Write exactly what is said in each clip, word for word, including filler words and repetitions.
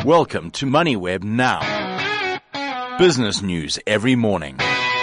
Welcome to MoneyWeb Now. Business news every morning.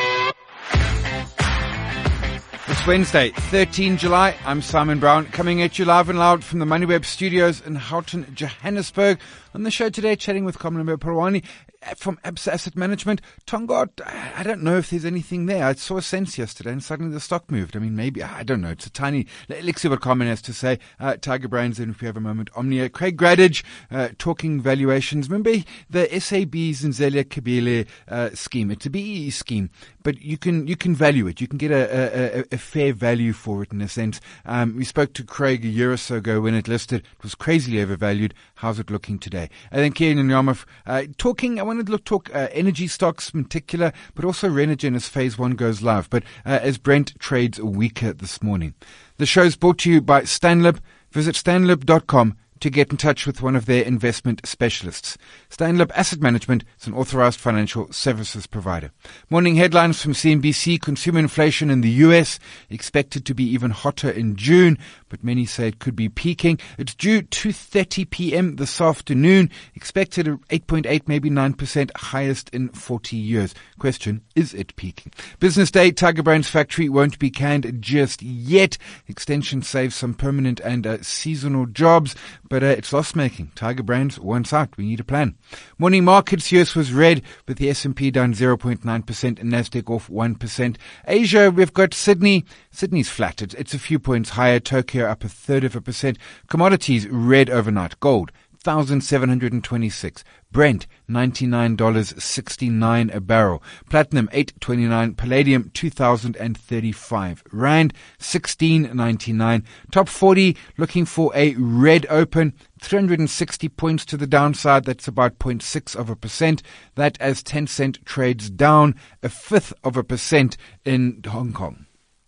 It's Wednesday, the thirteenth of July. I'm Simon Brown, coming at you live and loud from the MoneyWeb studios in Houghton, Johannesburg. On the show today, chatting with Komlan Perwani from Absa Asset Management. Tongaat, I don't know if there's anything there. I saw a sense yesterday and suddenly the stock moved. I mean, maybe, I don't know. It's a tiny, let's see what Komlan has to say. Uh, Tiger Brands, and if we have a moment, Omnia. Craig Gradage, uh, talking valuations. Remember the S A B's and Zelia Kabile, uh, scheme. It's a B E E scheme, but you can, you can value it. You can get a, a, a fair value for it in a sense. Um, we spoke to Craig a year or so ago when it listed. It was crazily overvalued. How's it looking today? And then Kieran and Yamaf, uh, talking, I wanted to look, talk, uh, energy stocks in particular, but also Renogen as phase one goes live. But, uh, as Brent trades weaker this morning. The show is brought to you by Stanlib. Visit stanlib dot com to get in touch with one of their investment specialists. Stanlib Asset Management is an authorized financial services provider. Morning headlines from C N B C. Consumer inflation in the U S expected to be even hotter in June, but many say it could be peaking. It's due two thirty p.m. this afternoon. Expected at eight point eight, maybe nine percent, highest in forty years. Question, is it peaking? Business day, Tiger Brands factory won't be canned just yet. Extension saves some permanent and uh, seasonal jobs, but uh, it's loss-making. Tiger Brands wants out. We need a plan. Morning markets, U S was red, with the S and P down zero point nine percent and Nasdaq off one percent. Asia, we've got Sydney. Sydney's flat. It's, it's a few points higher. Tokyo up a third of a percent. Commodities red overnight. Gold, one thousand seven hundred twenty-six. Brent, ninety-nine dollars sixty-nine a barrel. Platinum, eight twenty-nine. Palladium, two thousand thirty-five. Rand, sixteen ninety-nine. Top forty, looking for a red open. three hundred sixty points to the downside. That's about zero point six of a percent. That as Tencent trades down a fifth of a percent in Hong Kong.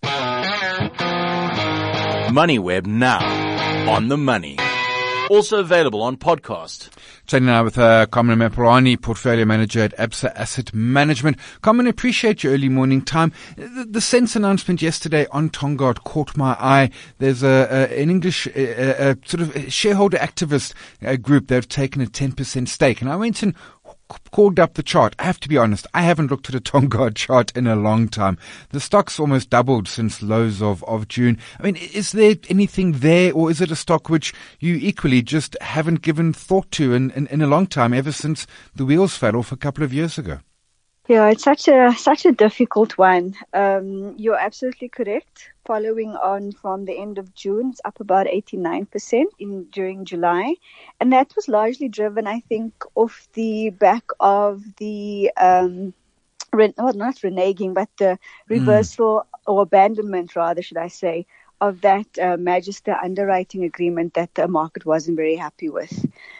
MoneyWeb Now. On the money. Also available on podcast. Chatting now with uh, Komlan Perwani, Portfolio Manager at Absa Asset Management. Komlan, appreciate your early morning time. The, the Sense announcement yesterday on Tongaat caught my eye. There's a, a an English a, a sort of shareholder activist uh, group that have taken a ten percent stake. And I went and called up the chart. I have to be honest, I haven't looked at a Tongaat chart in a long time. The stock's almost doubled since lows of, of June. I mean, is there anything there, or is it a stock which you equally just haven't given thought to in, in, in a long time, ever since the wheels fell off a couple of years ago? Yeah, it's such a such a difficult one. Um, you're absolutely correct. Following on from the end of June, it's up about eighty-nine percent in during July. And that was largely driven, I think, off the back of the, um, re- well, not reneging, but the reversal mm. or abandonment, rather, should I say, of that uh, Magister underwriting agreement that the market wasn't very happy with.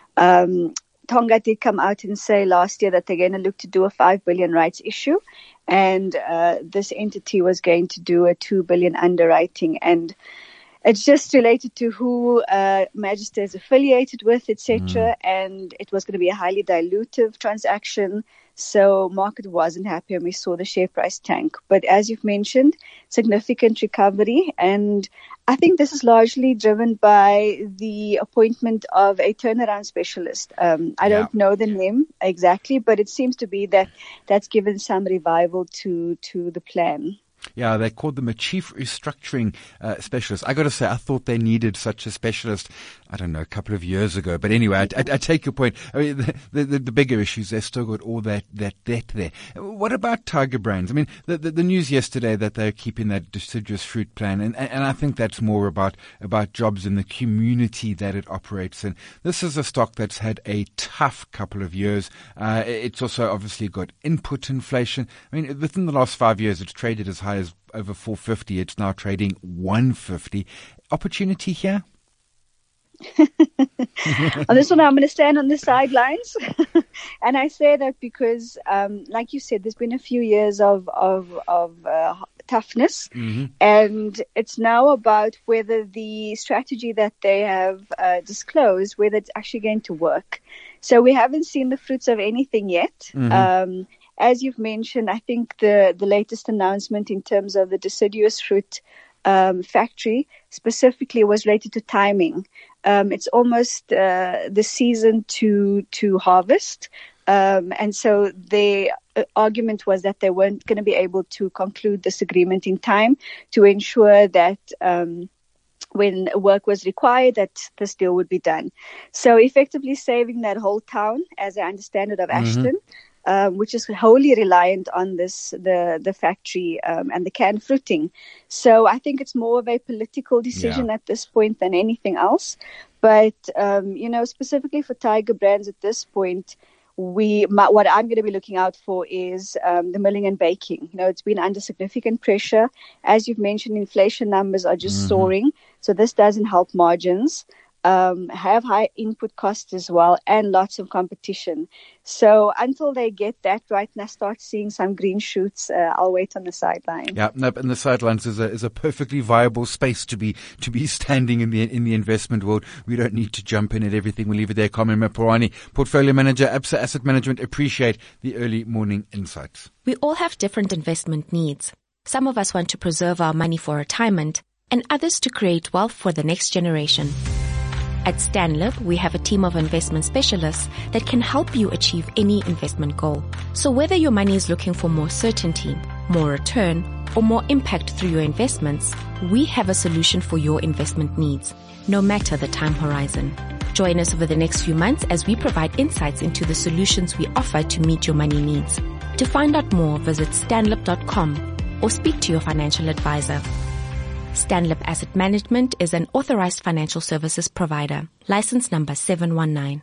Um, Tonga did come out and say last year that they're going to look to do a five billion rights issue, and uh, this entity was going to do a two billion underwriting, and it's just related to who uh, Magister is affiliated with, et cetera. Mm. And it was going to be a highly dilutive transaction. So market wasn't happy, and we saw the share price tank. But as you've mentioned, significant recovery. And I think this is largely driven by the appointment of a turnaround specialist. Um, I yeah. don't know the name exactly, but it seems to be that that's given some revival to, to the plan. Yeah, they called them a chief restructuring uh, specialist. I got to say, I thought they needed such a specialist, I don't know, a couple of years ago. But anyway, I, I, I take your point. I mean, the, the, the bigger issues, they've still got all that, that debt there. What about Tiger Brands? I mean, the, the, the news yesterday that they're keeping that deciduous fruit plan, and, and I think that's more about, about jobs in the community that it operates in. This is a stock that's had a tough couple of years. Uh, it's also obviously got input inflation. I mean, within the last five years, it's traded as high as over four fifty. It's now trading one fifty. Opportunity here? On this one, I'm going to stand on the sidelines. And I say that because, um, like you said, there's been a few years of, of, of uh, toughness. Mm-hmm. And it's now about whether the strategy that they have uh, disclosed, whether it's actually going to work. So we haven't seen the fruits of anything yet. Mm-hmm. Um, As you've mentioned, I think the, the latest announcement in terms of the deciduous fruit um, factory specifically was related to timing. Um, it's almost uh, the season to to harvest. Um, and so the uh, argument was that they weren't going to be able to conclude this agreement in time to ensure that um, when work was required, that this deal would be done. So effectively saving that whole town, as I understand it, of Mm-hmm. Ashton, um, which is wholly reliant on this, the, the factory um, and the canned fruiting. So I think it's more of a political decision Yeah. at this point than anything else. But, um, you know, specifically for Tiger Brands at this point, we my, what I'm going to be looking out for is um, the milling and baking. You know, it's been under significant pressure. As you've mentioned, inflation numbers are just Mm-hmm. soaring. So this doesn't help margins. Um, have high input costs as well and lots of competition. So until they get that right and I start seeing some green shoots, uh, I'll wait on the sideline. Yeah, no, and the sidelines is a is a perfectly viable space to be to be standing in the in the investment world. We don't need to jump in at everything. We'll leave it there. Carmen Mapurani, Portfolio Manager, Absa Asset Management. Appreciate the early morning insights. We all have different investment needs. Some of us want to preserve our money for retirement, and others to create wealth for the next generation. At Stanlib, we have a team of investment specialists that can help you achieve any investment goal. So whether your money is looking for more certainty, more return, or more impact through your investments, we have a solution for your investment needs, no matter the time horizon. Join us over the next few months as we provide insights into the solutions we offer to meet your money needs. To find out more, visit stanlib dot com or speak to your financial advisor. Stanlib Asset Management is an authorized financial services provider. License number seven one nine.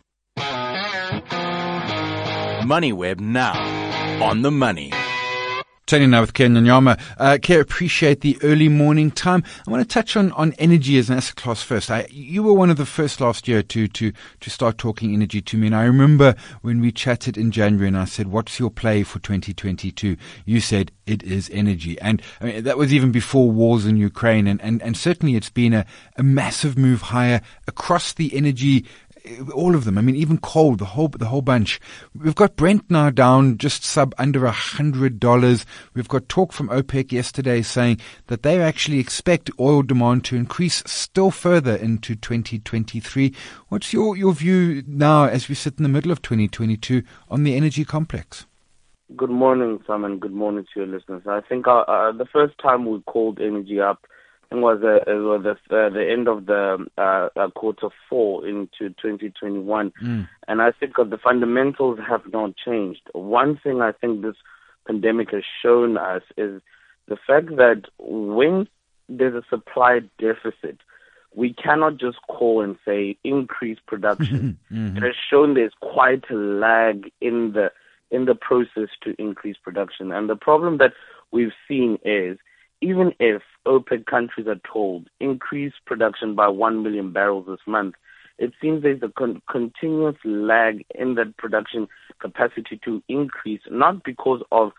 MoneyWeb now. On the money. Turning now with Kerr Nyama. Uh, Kerr, appreciate the early morning time. I want to touch on, on energy as an asset class first. I, you were one of the first last year to, to, to start talking energy to me. And I remember when we chatted in January and I said, what's your play for twenty twenty-two? You said it is energy. And I mean, that was even before wars in Ukraine. And, and, and certainly it's been a, a massive move higher across the energy, all of them. I mean, even coal, the whole, the whole bunch. We've got Brent now down just sub under a hundred dollars. We've got talk from OPEC yesterday saying that they actually expect oil demand to increase still further into twenty twenty-three. What's your, your view now as we sit in the middle of twenty twenty-two on the energy complex? Good morning, Simon. Good morning to your listeners. I think uh, uh, the first time we called energy up was uh, it was the, uh, the end of the uh, uh, quarter four into twenty twenty-one. Mm. And I think uh, the fundamentals have not changed. One thing I think this pandemic has shown us is the fact that when there's a supply deficit, we cannot just call and say increase production. Mm-hmm. It has shown there's quite a lag in the in the process to increase production. And the problem that we've seen is even if OPEC countries are told increase production by one million barrels this month, it seems there's a con- continuous lag in that production capacity to increase, not because of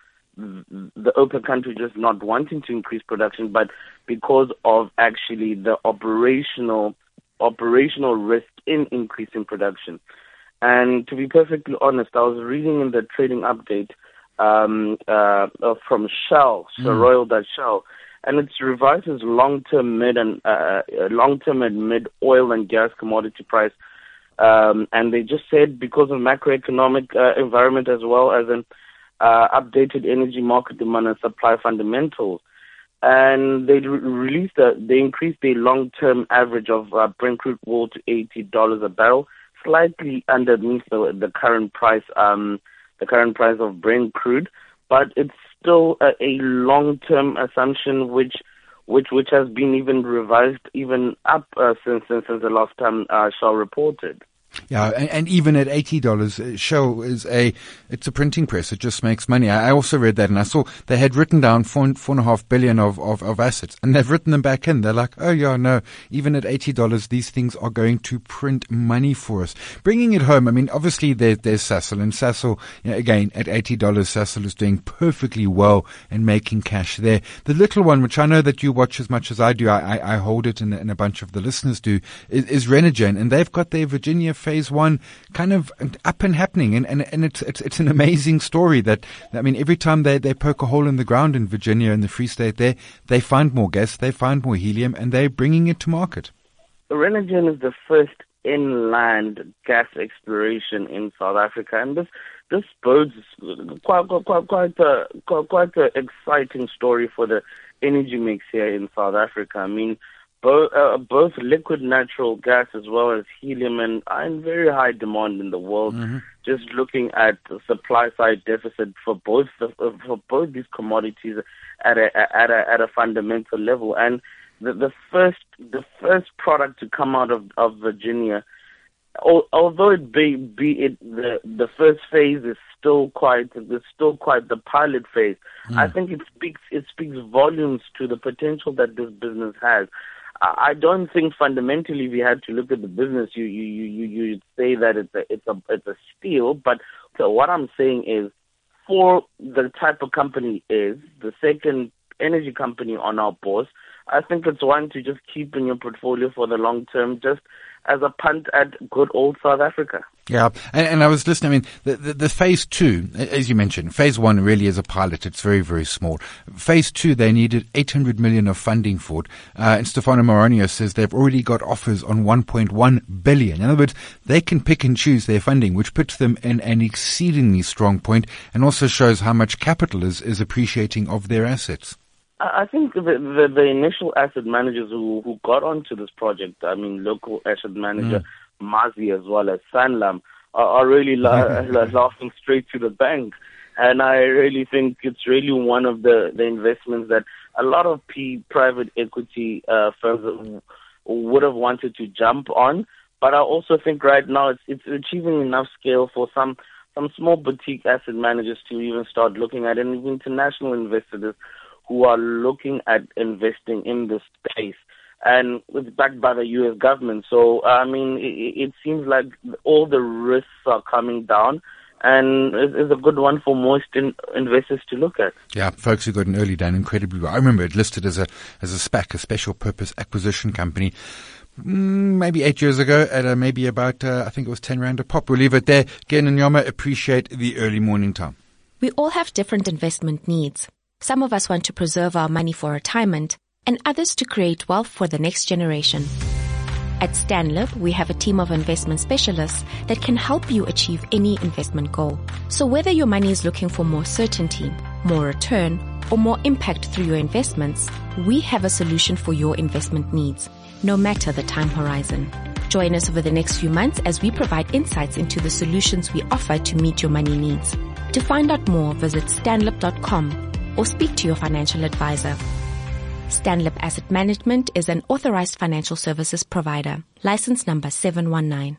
the OPEC country just not wanting to increase production, but because of actually the operational operational risk in increasing production. And to be perfectly honest, I was reading in the trading update um, uh, from Shell, so mm. Royal Dutch Shell, and it's revised its long-term mid and uh, long-term and mid oil and gas commodity price. Um, and they just said because of macroeconomic uh, environment as well as an uh, updated energy market demand and supply fundamentals. And they re- released, a, they increased the long-term average of uh, Brent crude oil to eighty dollars a barrel, slightly underneath the, the current price, um, the current price of Brent crude, but it's still a, a long-term assumption which, which, which has been even revised even up uh, since, since since the last time uh, Shell reported. Yeah, and, and even at eighty dollars, Shell is a, it's a printing press. It just makes money. I, I also read that and I saw they had written down four, four and a half billion of, of, of assets and they've written them back in. They're like, oh yeah, no, even at eighty dollars, these things are going to print money for us. Bringing it home, I mean, obviously there, there's Sasol and Sasol, you know, again, at eighty dollars, Sasol is doing perfectly well and making cash there. The little one, which I know that you watch as much as I do, I, I, I hold it and, and a bunch of the listeners do, is, is Renogen, and they've got their Virginia phase one kind of up and happening. And, and, and it's, it's, it's an amazing story that, I mean, every time they, they poke a hole in the ground in Virginia and the Free State there, they find more gas, they find more helium, and they're bringing it to market. Renergen is the first inland gas exploration in South Africa, and this this bodes quite quite quite a quite, quite a exciting story for the energy mix here in South Africa. I mean, both uh, both liquid natural gas as well as helium and are in very high demand in the world. Mm-hmm. Just looking at the supply side deficit for both the, for both these commodities at a at a at a fundamental level, and the the first the first product to come out of of Virginia, although it be be it the the first phase is still quite is still quite the pilot phase. Mm. I think it speaks it speaks volumes to the potential that this business has. I don't think fundamentally, if you had to look at the business, you you you you'd say that it's a it's a it's a steal. But so what I'm saying is, for the type of company is the second energy company on our board, I think it's one to just keep in your portfolio for the long term, just as a punt at good old South Africa. Yeah, and, and I was listening. I mean, the, the, the phase two, as you mentioned, phase one really is a pilot. It's very, very small. Phase two, they needed eight hundred million of funding for it. Uh, and Stefano Moronio says they've already got offers on one point one billion. In other words, they can pick and choose their funding, which puts them in an exceedingly strong point and also shows how much capital is, is appreciating of their assets. I think the, the, the initial asset managers who, who got onto this project, I mean, local asset manager mm. Mazi as well as Sanlam, are, are really la- laughing straight to the bank. And I really think it's really one of the, the investments that a lot of P private equity uh, firms would have wanted to jump on. But I also think right now it's, it's achieving enough scale for some, some small boutique asset managers to even start looking at it, and international investors who are looking at investing in this space, and it's backed by the U S government. So, I mean, it, it seems like all the risks are coming down, and it's a good one for most in, investors to look at. Yeah, folks who got an early done incredibly well. I remember it listed as a as a SPAC, a special purpose acquisition company, maybe eight years ago at a, maybe about, uh, I think it was ten rand a pop. We'll leave it there. Gen and Yoma, appreciate the early morning time. We all have different investment needs. Some of us want to preserve our money for retirement, and others to create wealth for the next generation. At Stanlib, we have a team of investment specialists that can help you achieve any investment goal. So whether your money is looking for more certainty, more return, or more impact through your investments, we have a solution for your investment needs, no matter the time horizon. Join us over the next few months as we provide insights into the solutions we offer to meet your money needs. To find out more, visit stanlib dot com. or speak to your financial advisor. Stanlib Asset Management is an authorized financial services provider. License number seven one nine.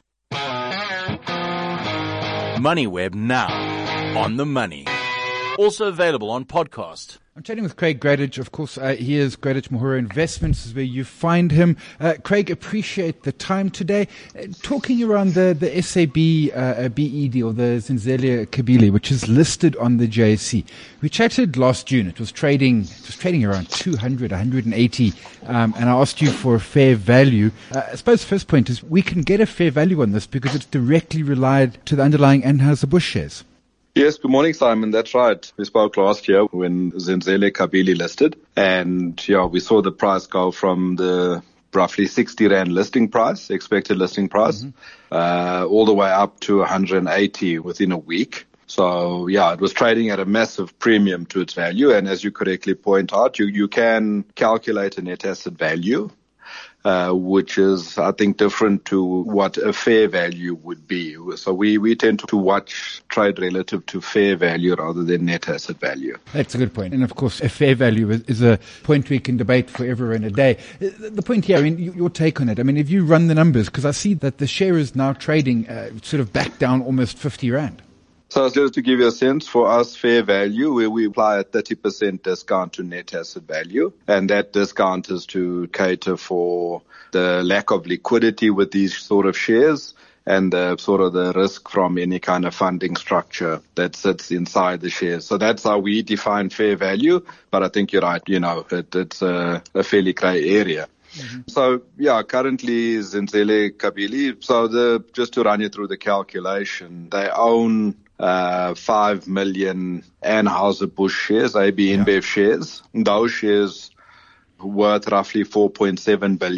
MoneyWeb now. On the money. Also available on podcast. I'm chatting with Craig Gradage. Of course, uh, he is Gradage Mahura Investments is where you find him. Uh, Craig, appreciate the time today. Uh, talking around the, the S A B uh, B E deal, the Zenzele Kabili, which is listed on the J S C. We chatted last June. It was trading, it was trading around two hundred, one hundred eighty, um, and I asked you for a fair value. Uh, I suppose the first point is we can get a fair value on this because it's directly relied to the underlying Anheuser-Busch shares. Yes, good morning, Simon. That's right. We spoke last year when Zenzele Kabili listed, and yeah, we saw the price go from the roughly sixty rand listing price, expected listing price, mm-hmm. uh, all the way up to one hundred eighty within a week. So yeah, it was trading at a massive premium to its value. And as you correctly point out, you, you can calculate a net asset value. Uh, which is, I think, different to what a fair value would be. So we, we tend to watch trade relative to fair value rather than net asset value. That's a good point. And of course, a fair value is, is a point we can debate forever and a day. The point here, I mean, your take on it, I mean, if you run the numbers, because I see that the share is now trading uh, sort of back down almost fifty rand. So just to give you a sense, for us, fair value, we, we apply a thirty percent discount to net asset value. And that discount is to cater for the lack of liquidity with these sort of shares and the sort of the risk from any kind of funding structure that sits inside the shares. So that's how we define fair value. But I think you're right, you know, it, it's a, a fairly grey area. Mm-hmm. So, yeah, currently Zenzele Kabili, so the, just to run you through the calculation, they own uh, five million Anheuser-Busch shares, A B InBev yeah. shares. Those shares worth roughly four point seven billion.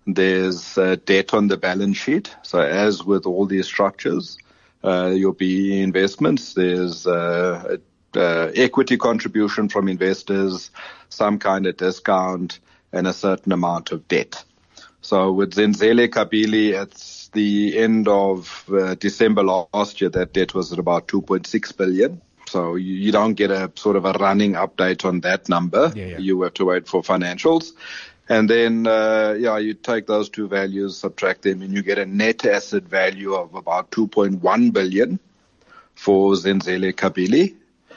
There's uh, debt on the balance sheet. So as with all these structures, uh, your B E investments, there's uh, uh, equity contribution from investors, some kind of discount, and a certain amount of debt. So with Zenzele Kabili, at the end of uh, December last year, that debt was at about two point six billion. So you, you don't get a sort of a running update on that number. Yeah, yeah. You have to wait for financials. And then, uh, yeah, you take those two values, subtract them, and you get a net asset value of about two point one billion for Zenzele Kabili.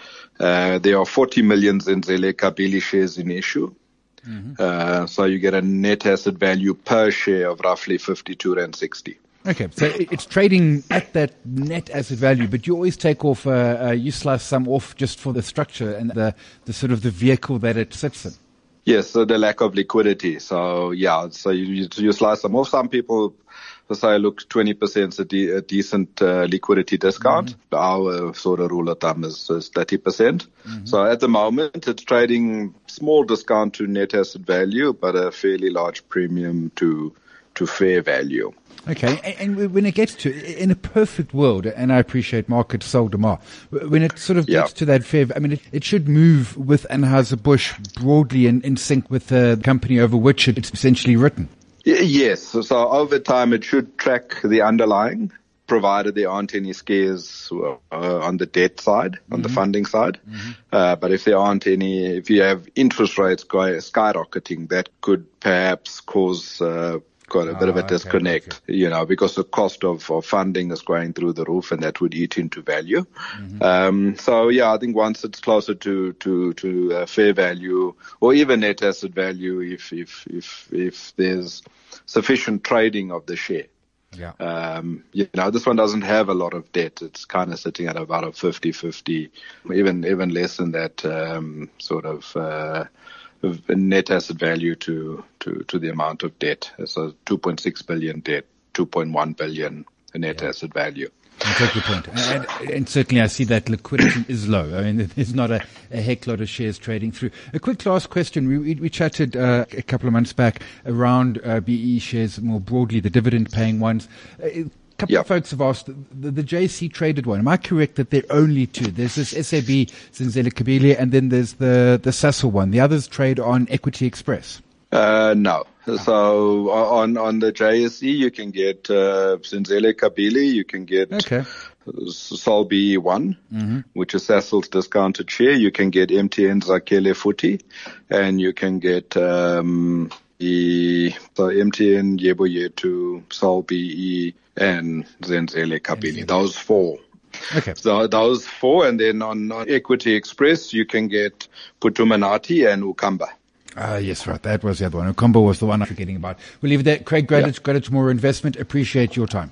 Uh, there are forty million Zenzele Kabili shares in issue. Mm-hmm. Uh, so you get a net asset value per share of roughly fifty-two rand sixty. Okay, so it's trading at that net asset value, but you always take off, uh, uh, you slice some off just for the structure and the, the sort of the vehicle that it sits in. Yes, so the lack of liquidity. So yeah, so you, you, you slice them off. Some people say, look, twenty percent is a, de- a decent uh, liquidity discount. Mm-hmm. Our sort of rule of thumb is, is thirty percent. Mm-hmm. So at the moment, it's trading small discount to net asset value, but a fairly large premium to to fair value. Okay, and, and when it gets to, in a perfect world, and I appreciate market seldom are, when it sort of gets yeah. to that fair, I mean, it, it should move with Anheuser-Busch broadly in, in sync with the company over which it's essentially written. Yes, so, so over time it should track the underlying, provided there aren't any scares uh, on the debt side, mm-hmm. on the funding side. Mm-hmm. Uh, but if there aren't any, if you have interest rates skyrocketing, that could perhaps cause uh, quite a oh, bit of a disconnect, okay, okay. you know, because the cost of, of funding is going through the roof, and that would eat into value. Mm-hmm. Um, so yeah, I think once it's closer to, to, to uh, fair value or even net asset value, if, if, if, if there's sufficient trading of the share. Yeah. Um, you know, this one doesn't have a lot of debt. It's kind of sitting at about a fifty-fifty, even, even less than that, um, sort of, uh, net asset value to, to, to the amount of debt. So two point six billion debt, two point one billion net yeah. asset value. I take your point. And, and certainly I see that liquidity is low. I mean, there's not a, a heck lot of shares trading through. A quick last question. We, we, we chatted uh, a couple of months back around uh, B E shares more broadly, the dividend paying ones. Uh, A couple yep. of folks have asked, the, the J C traded one. Am I correct that there are only two? There's this S A B, Zenzele Kabili, and then there's the, the Sasol one. The others trade on Equity Express. Uh, no. So on, on the J S E, you can get, uh, Zenzele Kabili, you can get okay. Sol B E one, mm-hmm. which is Sasol's discounted share. You can get M T N Zakhele Futhi, and you can get, um, the, so M T N Yebo Yethu, Sol B E, and Zenzele Kabili. Those four. Okay. So those four, and then on, on Equity Express, you can get Putumanati and Ukamba. Ah, uh, yes, right. That was the other one. Ukombo was the one I'm forgetting about. We'll leave it there. Craig Gradich, yeah. Gradich Moore Investment. Appreciate your time.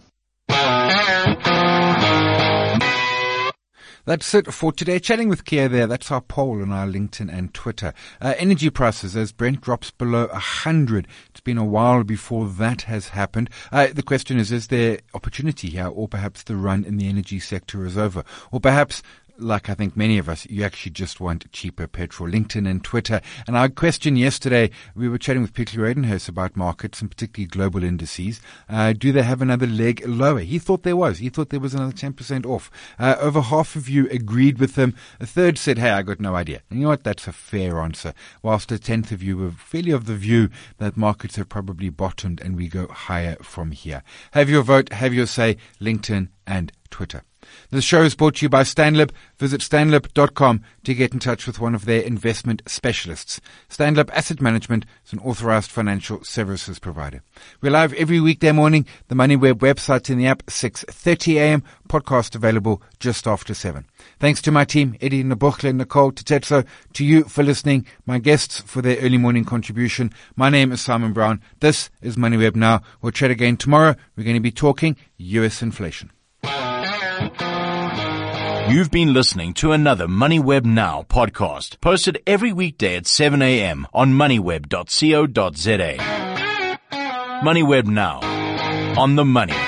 That's it for today. Chatting with Kia there. That's our poll on our LinkedIn and Twitter. Uh, energy prices as Brent drops below one hundred. It's been a while before that has happened. Uh, the question is, is there opportunity here, or perhaps the run in the energy sector is over? Or perhaps, like I think many of us, you actually just want cheaper petrol. LinkedIn and Twitter. And our question yesterday, we were chatting with Peter Redenhurst about markets and particularly global indices. Uh, do they have another leg lower? He thought there was. He thought there was another ten percent off. Uh, over half of you agreed with him. A third said, hey, I got no idea. And you know what? That's a fair answer. Whilst a tenth of you were fairly of the view that markets have probably bottomed and we go higher from here. Have your vote, have your say, LinkedIn and Twitter. The show is brought to you by Stanlib. Visit stanlib dot com to get in touch with one of their investment specialists. Stanlib Asset Management is an authorized financial services provider. We're live every weekday morning. The MoneyWeb website in the app, six thirty a.m. Podcast available just after seven. Thanks to my team, Eddie, Nabuchle, Nicole, Tetetso, to you for listening, my guests for their early morning contribution. My name is Simon Brown. This is MoneyWeb Now. We'll chat again tomorrow. We're going to be talking U S inflation. You've been listening to another MoneyWeb Now podcast, posted every weekday at seven a.m. on moneyweb dot co dot za. MoneyWeb Now, on the money.